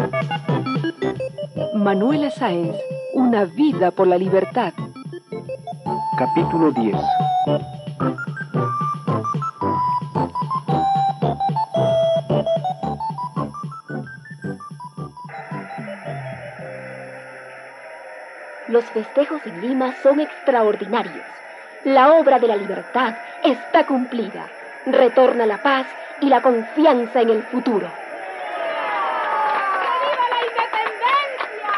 Manuela Sáenz, Una vida por la libertad. Capítulo 10. Los festejos en Lima son extraordinarios. La obra de la libertad está cumplida. Retorna la paz y la confianza en el futuro. ¡Viva la independencia!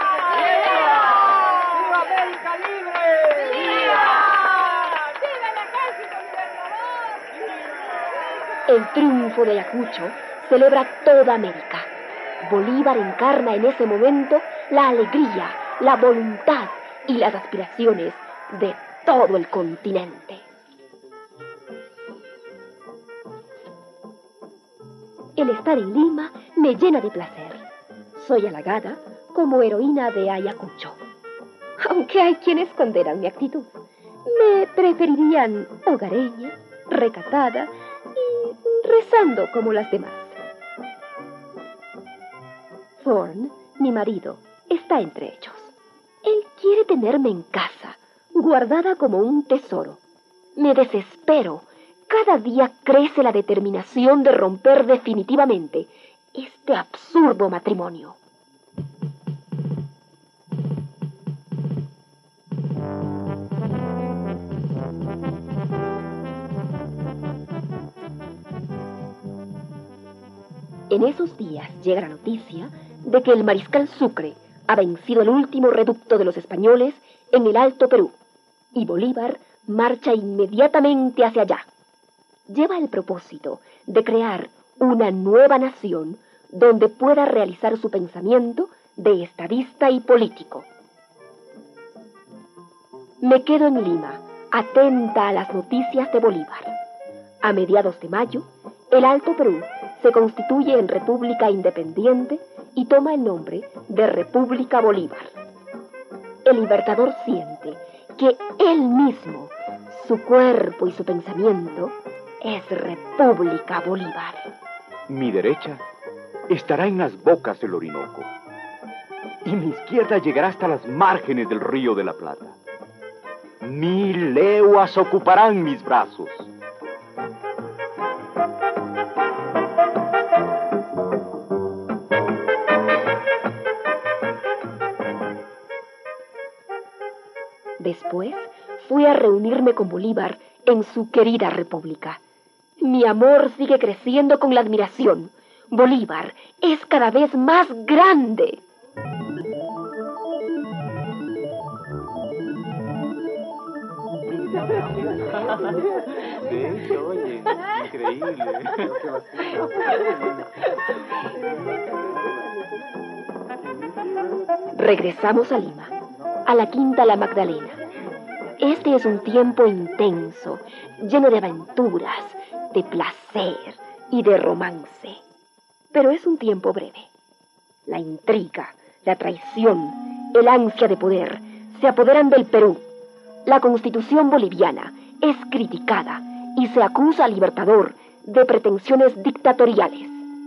¡Viva América libre! ¡Viva! ¡Viva el ejército libertador! El triunfo de Ayacucho celebra toda América. Bolívar encarna en ese momento la alegría, la voluntad y las aspiraciones de todo el continente. El estar en Lima me llena de placer. Soy halagada como heroína de Ayacucho. Aunque hay quienes condenan mi actitud. Me preferirían hogareña, recatada y rezando como las demás. Thorne, mi marido, está entre ellos. Él quiere tenerme en casa, guardada como un tesoro. Me desespero. Cada día crece la determinación de romper definitivamente este absurdo matrimonio. En esos días llega la noticia de que el mariscal Sucre ha vencido el último reducto de los españoles en el Alto Perú, y Bolívar marcha inmediatamente hacia allá. Lleva el propósito de crear una nueva nación donde pueda realizar su pensamiento de estadista y político. Me quedo en Lima, atenta a las noticias de Bolívar. A mediados de mayo, el Alto Perú se constituye en República Independiente y toma el nombre de República Bolívar. El libertador siente que él mismo, su cuerpo y su pensamiento, es República Bolívar. Mi derecha estará en las bocas del Orinoco, y mi izquierda llegará hasta las márgenes del Río de la Plata. 1000 leguas ocuparán mis brazos. Después fui a reunirme con Bolívar en su querida república. Mi amor sigue creciendo con la admiración. Bolívar es cada vez más grande. De hecho, oye, increíble. Regresamos a Lima, a la Quinta La Magdalena. Este es un tiempo intenso, lleno de aventuras, de placer y de romance. Pero es un tiempo breve. La intriga, la traición, el ansia de poder se apoderan del Perú. La Constitución boliviana es criticada y se acusa al Libertador de pretensiones dictatoriales.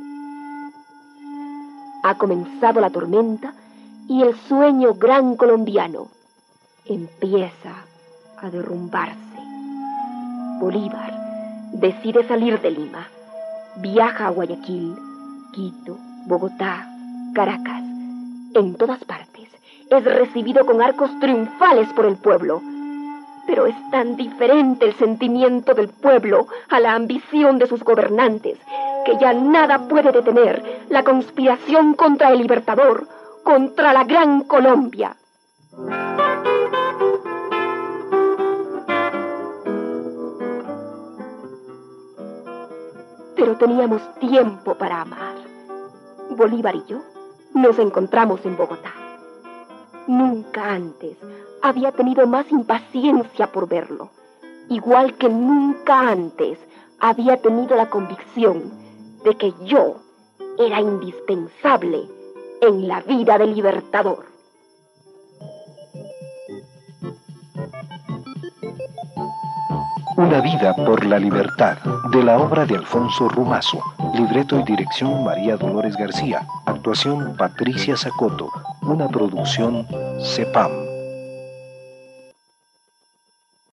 Ha comenzado la tormenta y el sueño gran colombiano empieza a derrumbarse. Bolívar decide salir de Lima. Viaja a Guayaquil, Quito, Bogotá, Caracas. En todas partes es recibido con arcos triunfales por el pueblo. Pero es tan diferente el sentimiento del pueblo a la ambición de sus gobernantes que ya nada puede detener la conspiración contra el Libertador, contra la Gran Colombia. Pero teníamos tiempo para amar. Bolívar y yo nos encontramos en Bogotá. Nunca antes había tenido más impaciencia por verlo, igual que nunca antes había tenido la convicción de que yo era indispensable en la vida del Libertador. Una vida por la libertad, de la obra de Alfonso Rumazo, libreto y dirección María Dolores García, actuación Patricia Zacoto, una producción CEPAM.